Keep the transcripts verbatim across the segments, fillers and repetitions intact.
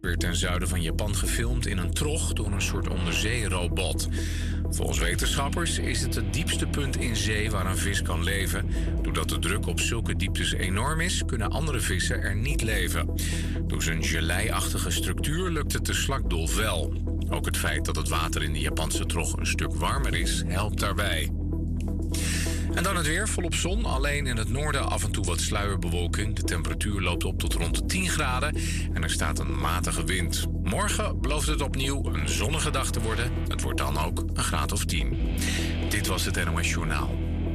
Weer ten zuiden van Japan gefilmd in een trog door een soort onderzeerobot. Volgens wetenschappers is het het diepste punt in zee waar een vis kan leven. Doordat de druk op zulke dieptes enorm is, kunnen andere vissen er niet leven. Door zijn geleiachtige structuur lukt het de slakdolf wel. Ook het feit dat het water in de Japanse trog een stuk warmer is, helpt daarbij. En dan het weer, volop zon. Alleen in het noorden af en toe wat sluierbewolking. De temperatuur loopt op tot rond de tien graden. En er staat een matige wind. Morgen belooft het opnieuw een zonnige dag te worden. Het wordt dan ook een graad of tien. Dit was het N O S Journaal.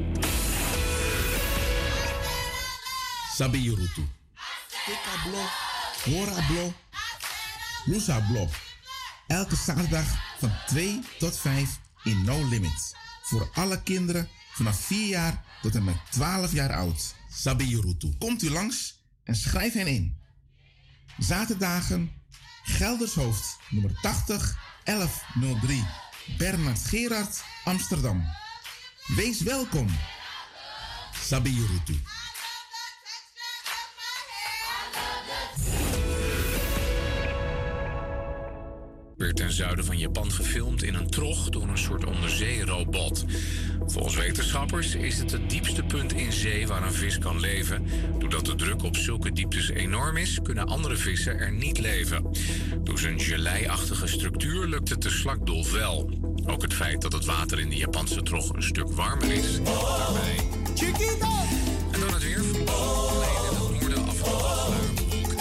Sabi Yurutu. Tika Blo. Hora Blo. Lusa Blo. Elke zaterdag van twee tot vijf in No Limits. Voor alle kinderen vanaf vier jaar tot en met twaalf jaar oud. Sabi Yurutu. Komt u langs en schrijf hen in. Zaterdagen Geldershoofd nummer tachtig elf nul drie Bernard Gerard Amsterdam. Wees welkom. Sabi Yurutu. Weer ten zuiden van Japan gefilmd in een trog door een soort onderzeerobot. Volgens wetenschappers is het het diepste punt in zee waar een vis kan leven. Doordat de druk op zulke dieptes enorm is, kunnen andere vissen er niet leven. Door zijn geleiachtige structuur lukt het de slakdolf wel. Ook het feit dat het water in de Japanse trog een stuk warmer is, helpt daarbij. En dan het weer. Alleen in het noorden af en toe wat sluierbewolking.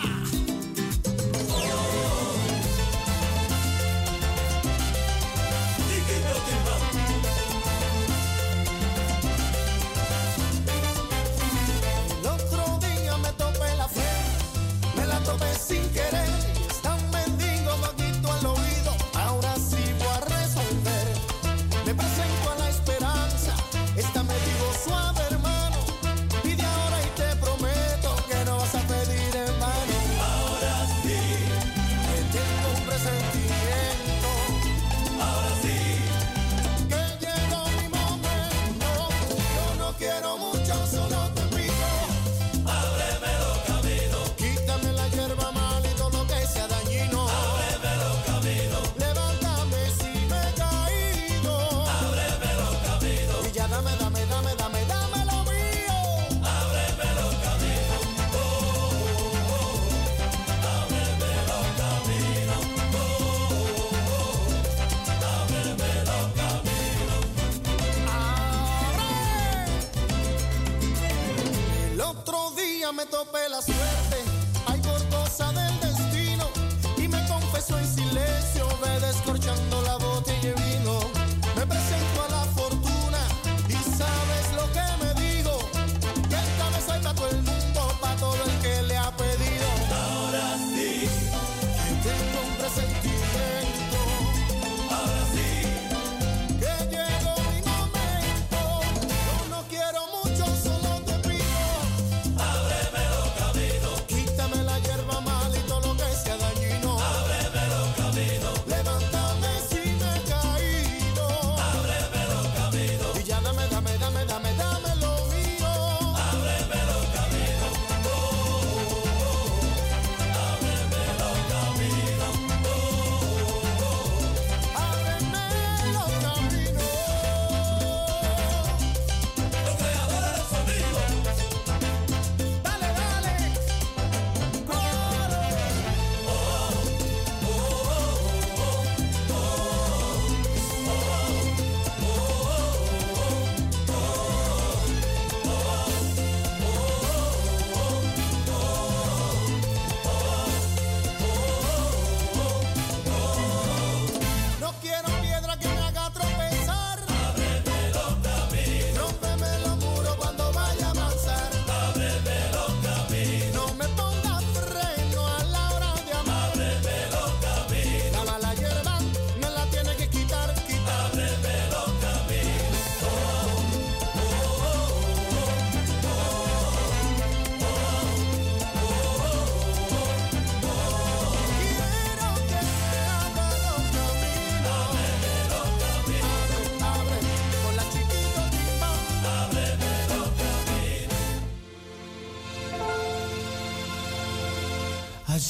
Sin querer, está un mendigo vaguito al oído. Ahora sí voy a resolver. Me presento a la esperanza. Esta me digo suave, hermano.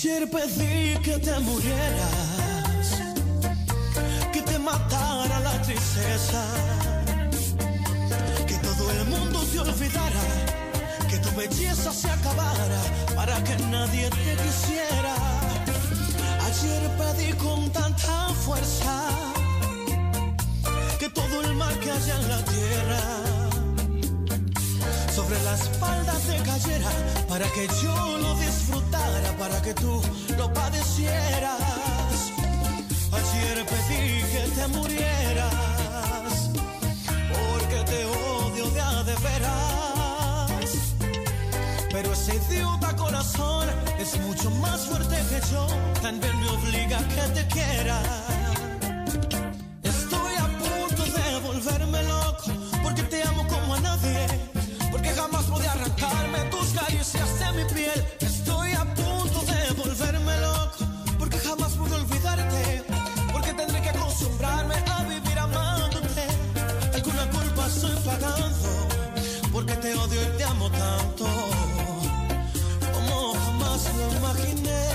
Ayer pedí que te murieras, que te matara la tristeza, que todo el mundo te olvidara, que tu belleza se acabara para que nadie te quisiera. Ayer pedí con tanta fuerza que todo el mal que haya en la tierra sobre la espalda te cayera, para que yo lo disfrutara, para que tú lo padecieras. Ayer pedí que te murieras, porque te odio de a de veras. Pero ese idiota corazón es mucho más fuerte que yo, también me obliga a que te quiera. Estoy a punto de volverme loco, porque te amo como a nadie, porque jamás pude arrancarme tus caricias de mi piel. Estoy a punto de volverme loco, porque jamás pude olvidarte, porque tendré que acostumbrarme a vivir amándote. Alguna culpa estoy pagando, porque te odio y te amo tanto, como jamás lo imaginé.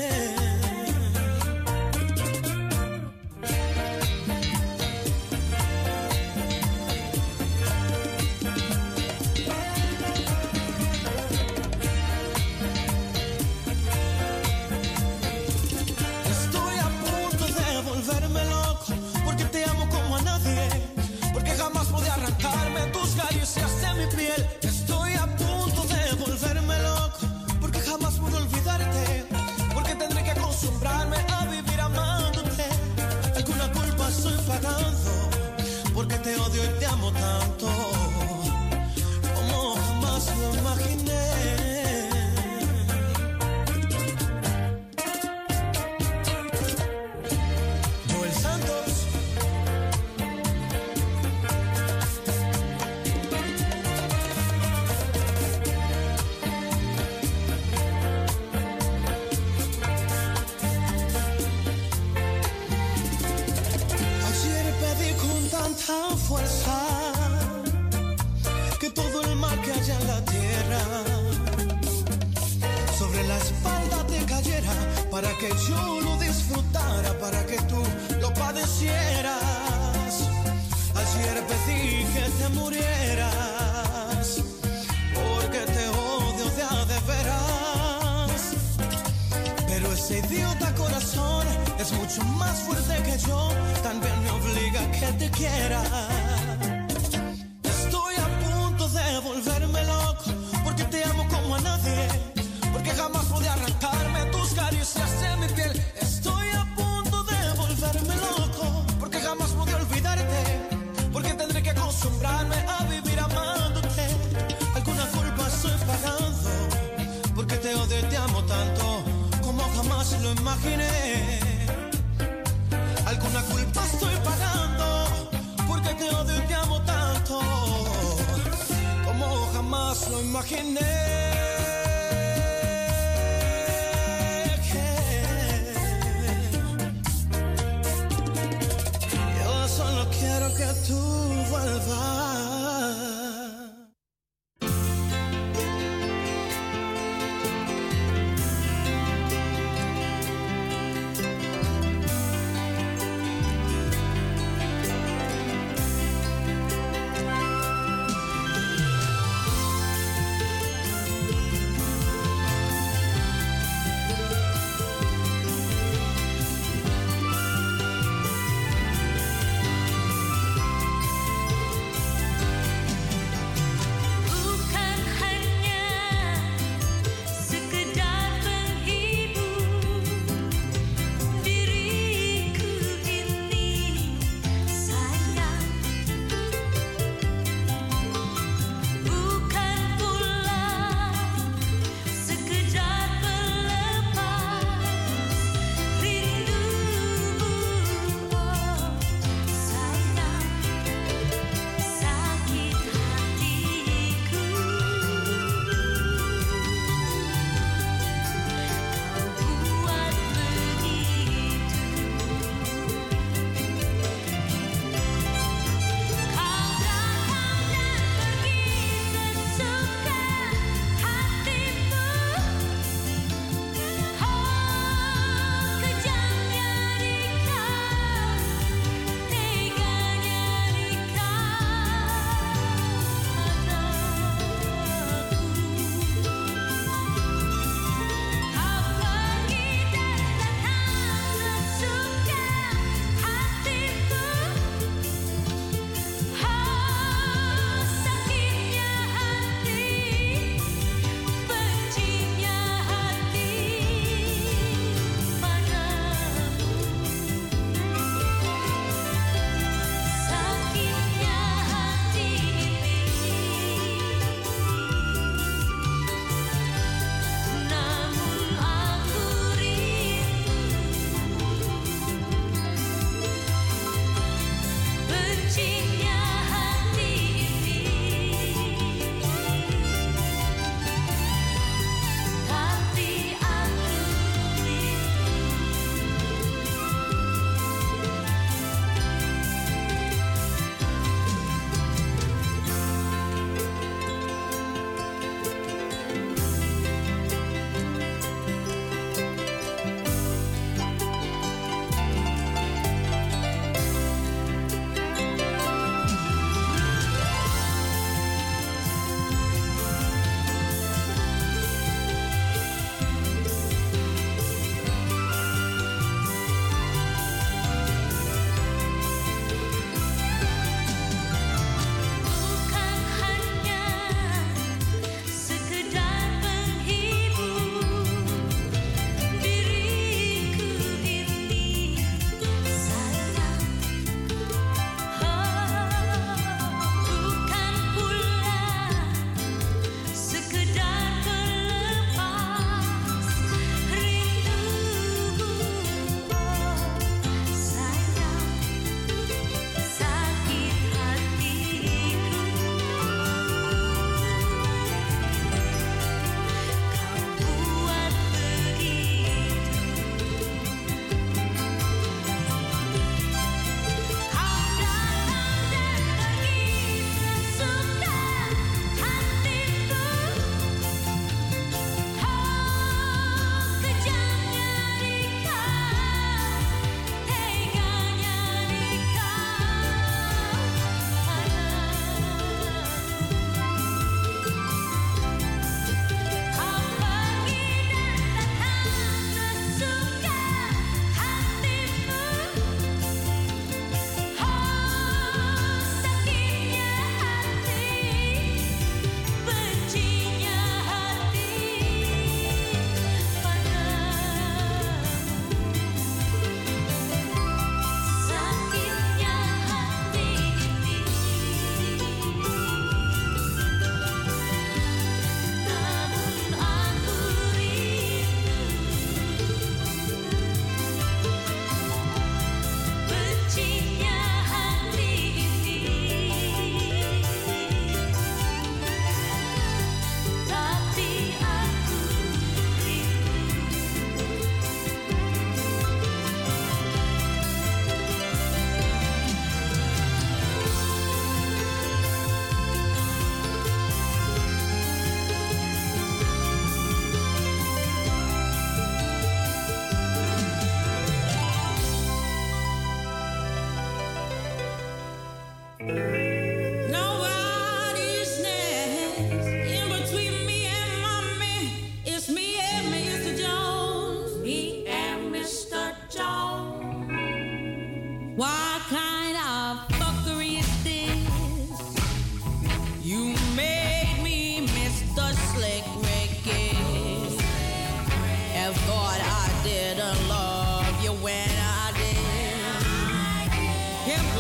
Estoy a punto de volverme loco, porque jamás pude olvidarte, porque tendré que acostumbrarme a vivir amándote. Alguna culpa estoy pagando, porque te odio y te amo tanto, como jamás lo imaginé. Joel Santos. Tanta fuerza que todo el mal que haya en la tierra sobre la espalda te cayera, para que yo lo disfrutara, para que tú lo padecieras. Ayer pedí que te murieras, porque te odio de a de veras. Pero ese idiota corazón es mucho más fuerte que yo, también me obliga a que te quiera. Estoy a punto de volverme loco, porque te amo como a nadie, porque jamás pude arrancarme tus caricias de mi piel. Estoy a punto de volverme loco, porque jamás pude olvidarte, porque tendré que acostumbrarme a vivir amándote. Alguna culpa estoy pagando, porque te odio y te amo tanto, como jamás lo imaginé. Alguna culpa estoy pagando, porque te odio y te amo tanto, como jamás lo imaginé. Yo solo quiero que tú vuelvas.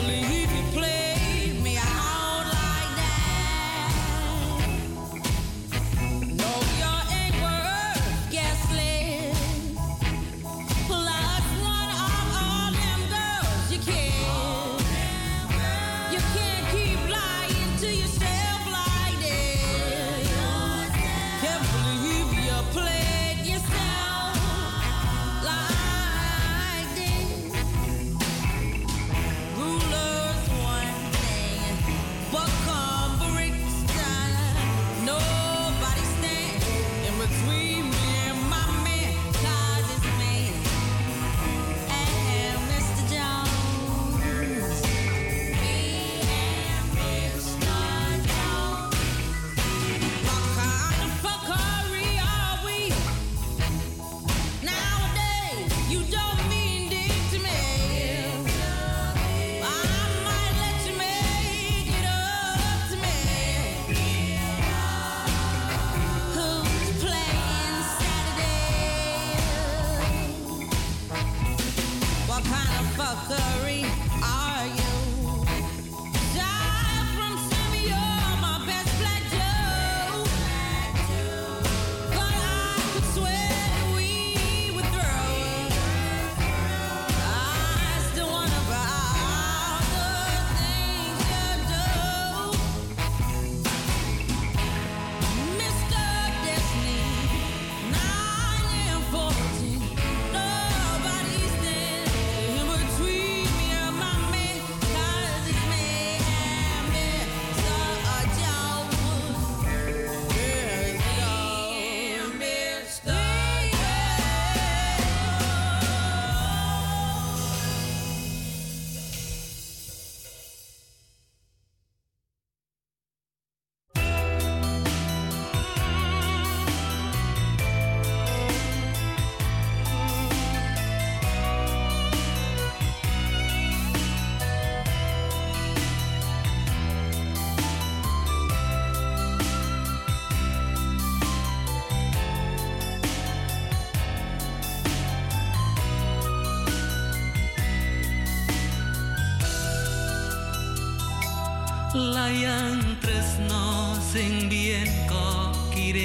Layang tresno sing biyen kok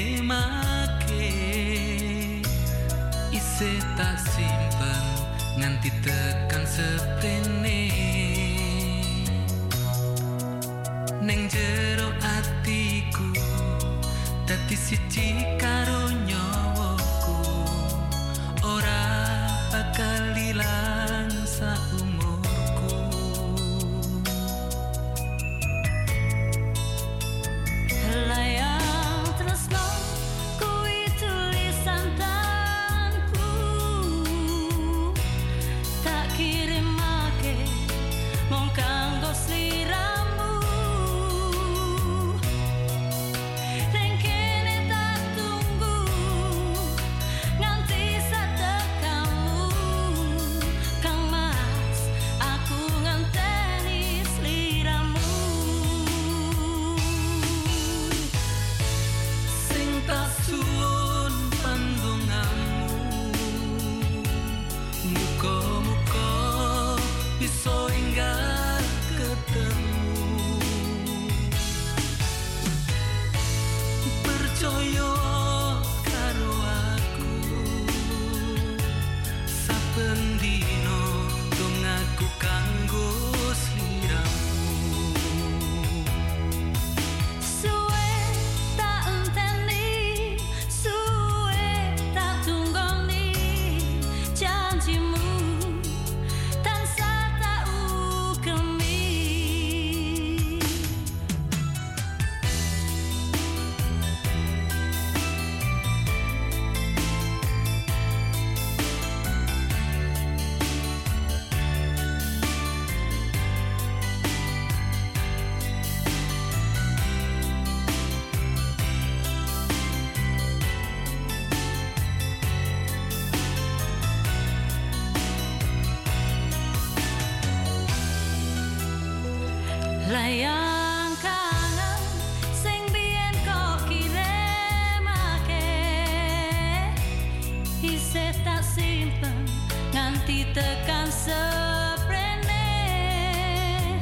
kirimake isih tak simpen nganti tekan seprene ning jero atiku dadi siji karo nyawaku ora bakal ilang saumurku. Layang tresno kuwi tulisan tanganku tak kirimake mung kanggo sliramu ning kene tak tunggu nganti satekamu Kang Mas aku ngenteni sliramu Sing tak suwun pandongamu muga-muga bisa enggal ketemu percaya karo aku saben dina dongaku kanggo sliramu. suwe tak enteni suwe tak tunggoni janjimu tansah tak ukemi layang kangen sing biyen kok kirimake isih tak simpen nganti tekan seprene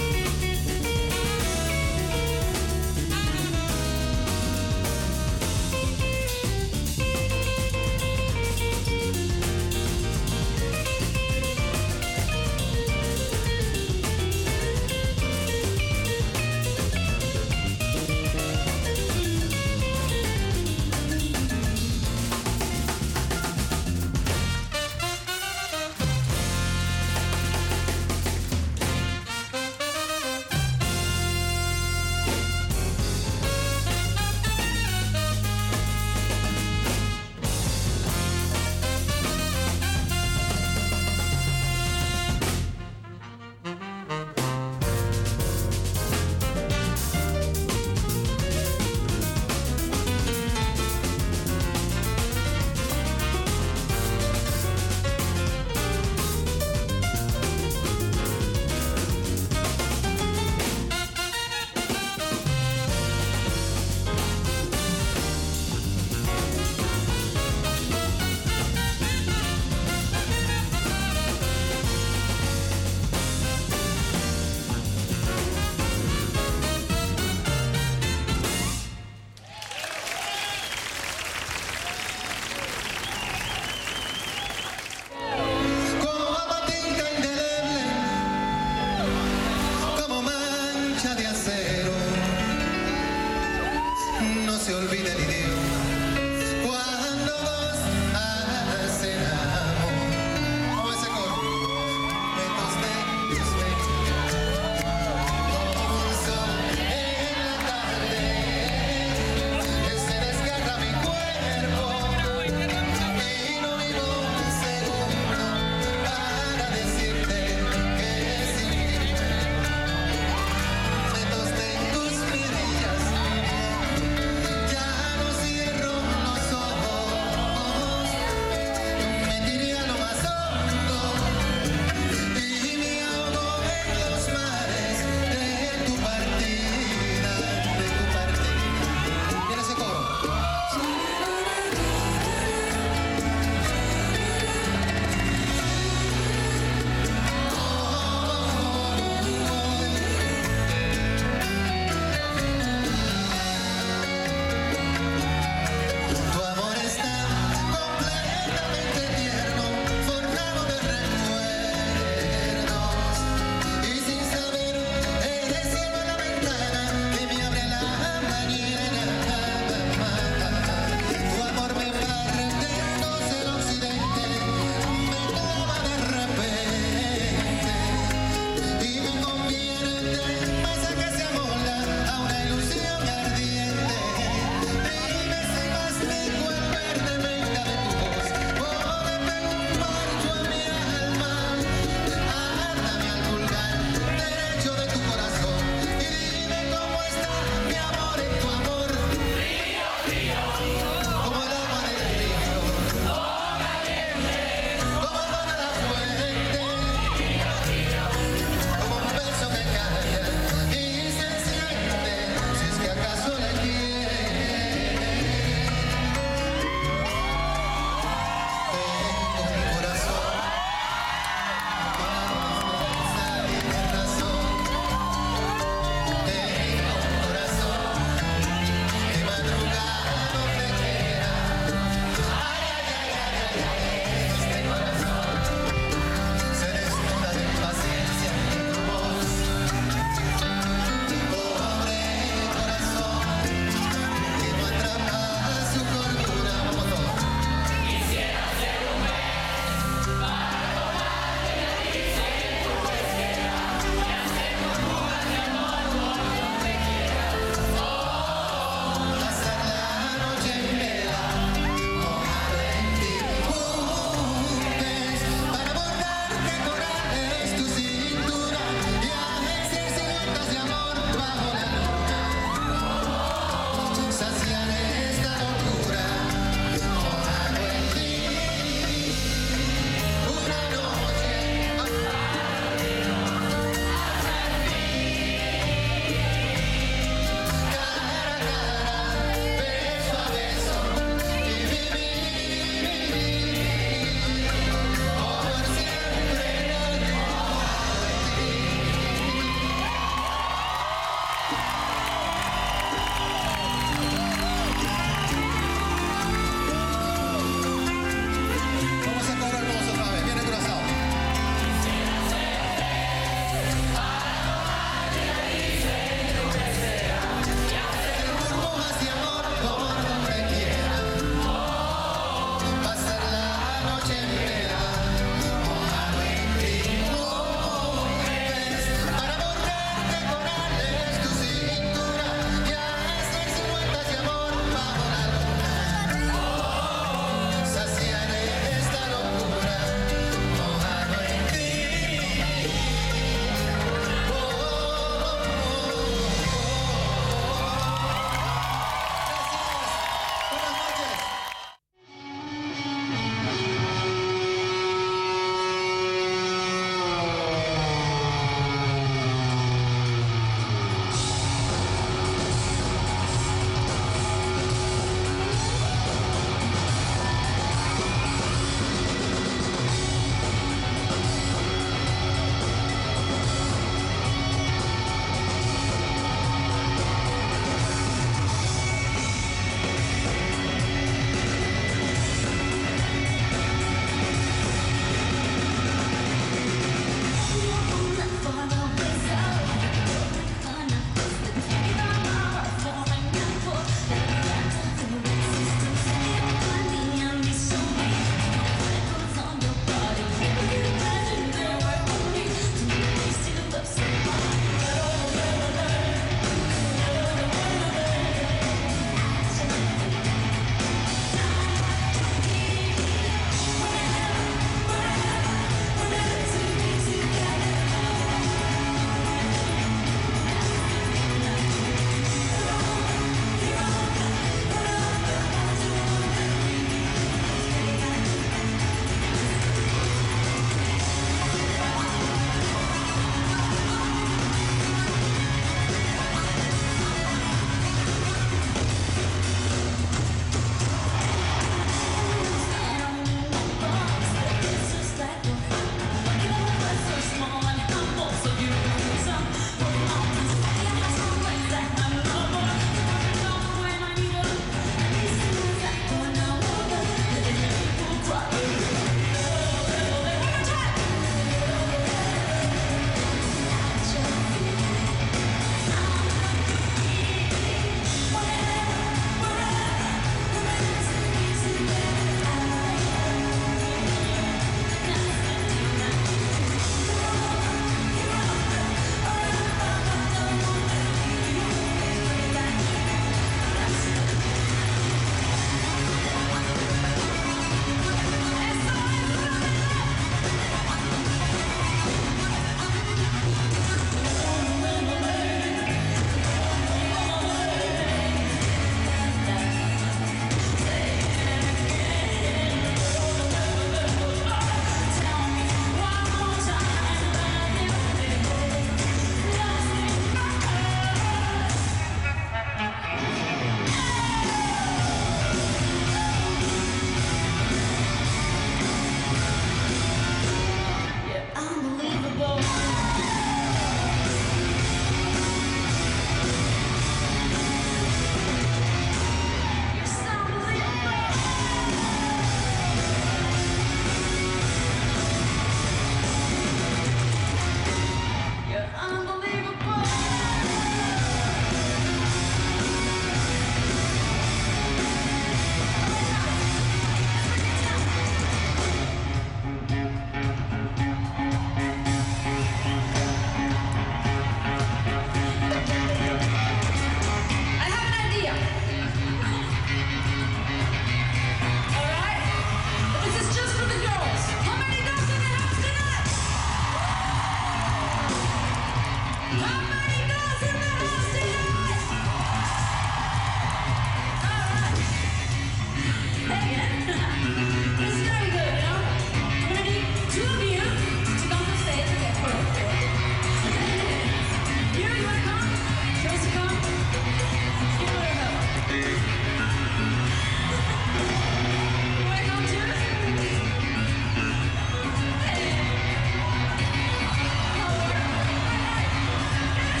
Hey.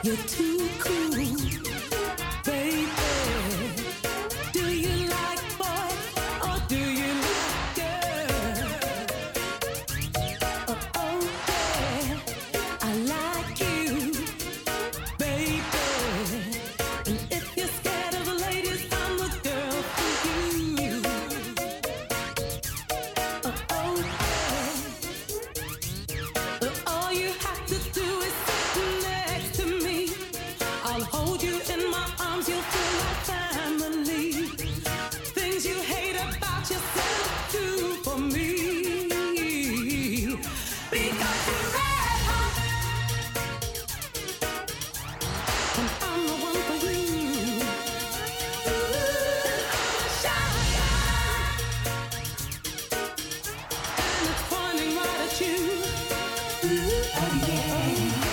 You're too cool, baby. Do you like boys or do you like girls? Oh, oh yeah, I like you, baby. And if you're scared of the ladies, I'm the girl for you. Oh, oh yeah. But all you have to do is sit next to me. I'll hold you in my arms, you'll feel like family. Things you hate about yourself, do for me. Because you're red hot, and I'm the one for you. Ooh, I'm a shy guy, and it's pointing right at you. Ooh, oh yeah.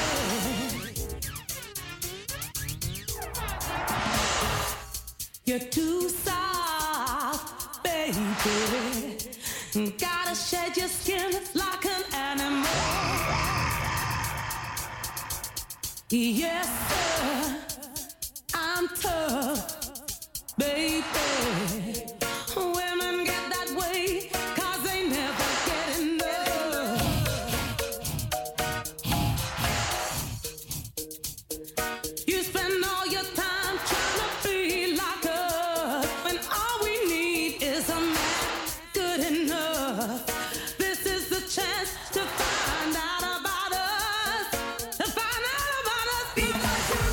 You're too soft, baby. Gotta shed your skin like an animal. Yes, sir, I'm tough, baby. Women get that way 'cause they never get enough. You spend all your time trying to be like us, when all we need is a man good enough. This is the chance to find out about us, to find out about us because you're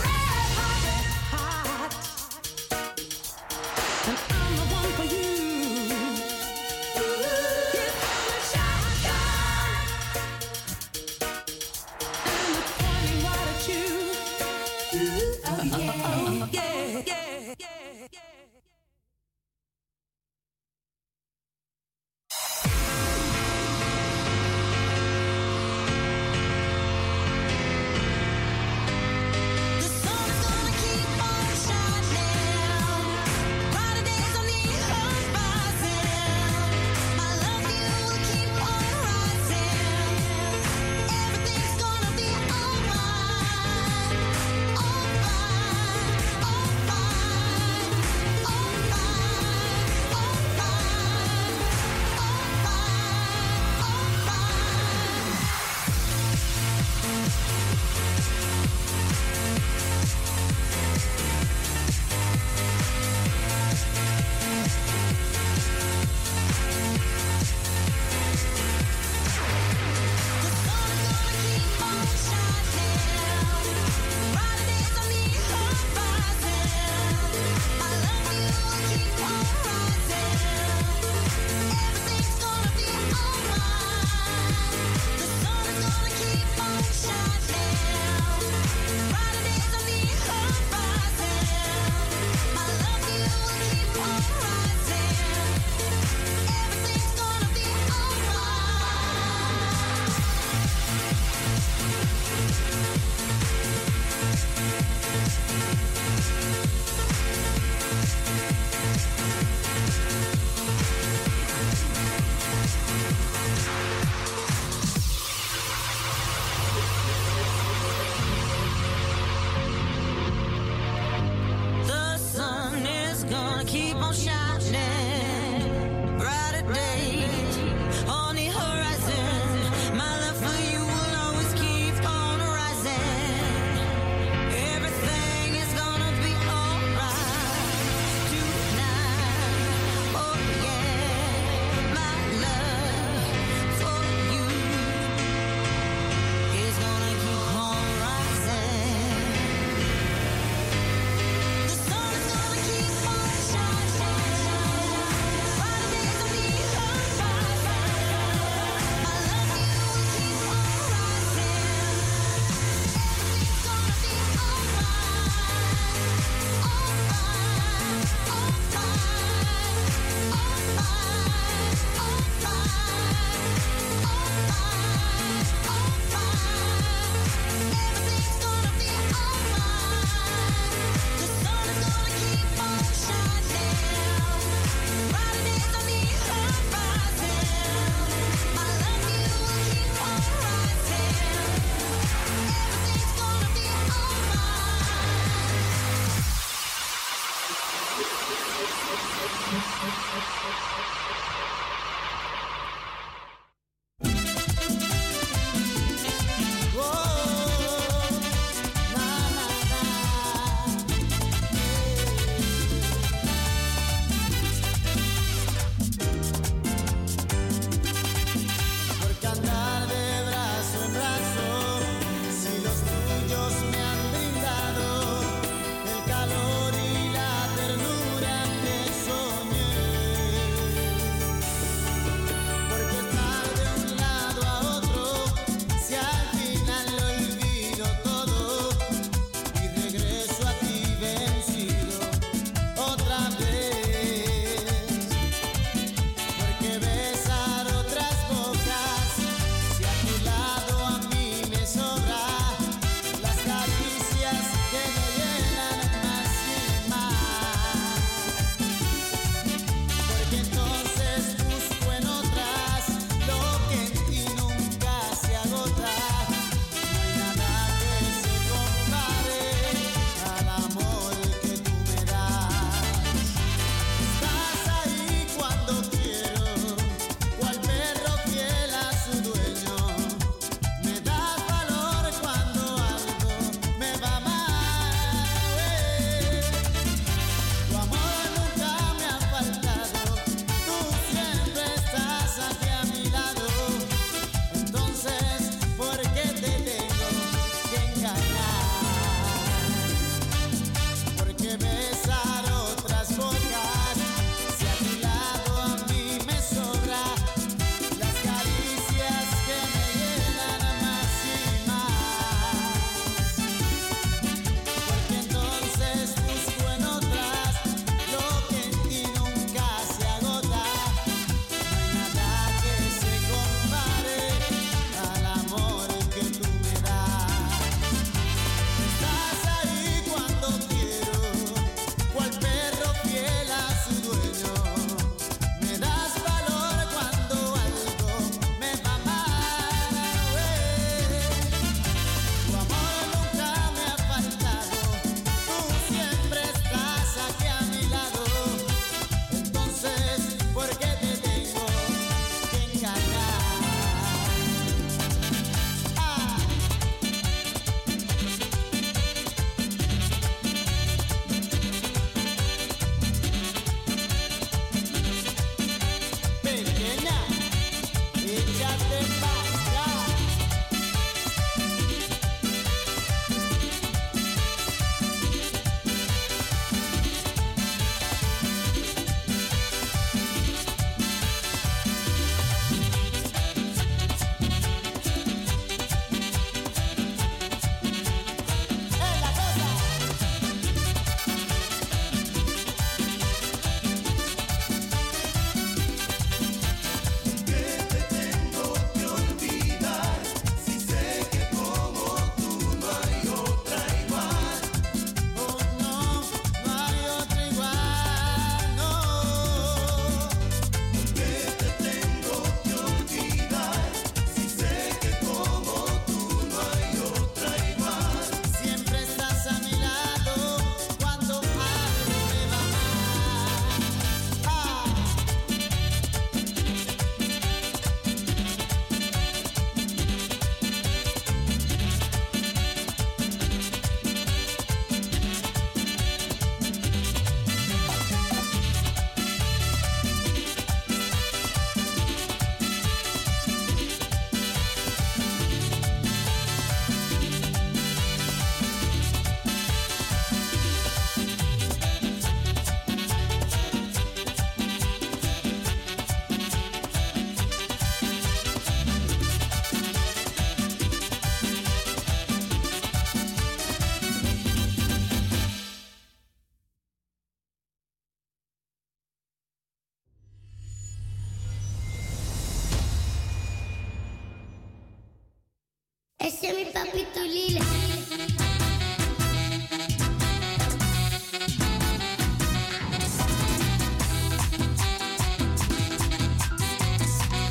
Lila.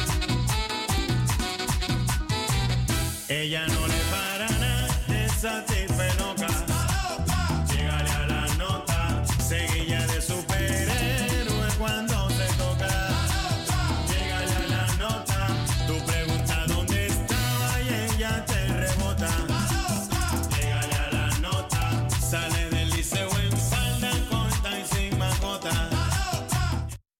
Ella no le para nada, esa te